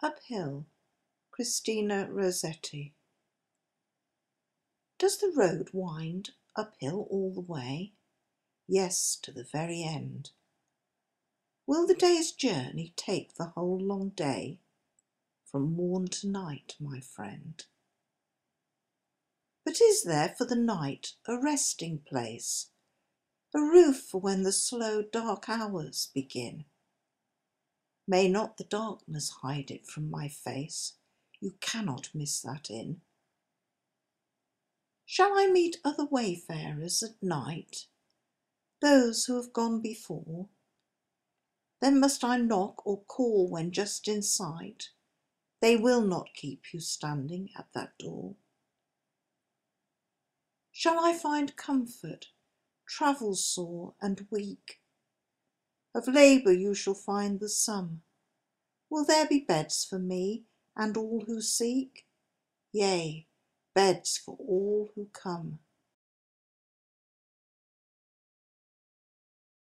Uphill, Christina Rossetti. Does the road wind uphill all the way? Yes, to the very end. Will the day's journey take the whole long day? From morn to night, my friend. But is there for the night a resting place? A roof for when the slow dark hours begin? May not the darkness hide it from my face? You cannot miss that inn. Shall I meet other wayfarers at night? Those who have gone before? Then must I knock or call when just in sight? They will not keep you standing at that door. Shall I find comfort, travel sore and weak? Of labour you shall find the sum. Will there be beds for me and all who seek? Yea, beds for all who come.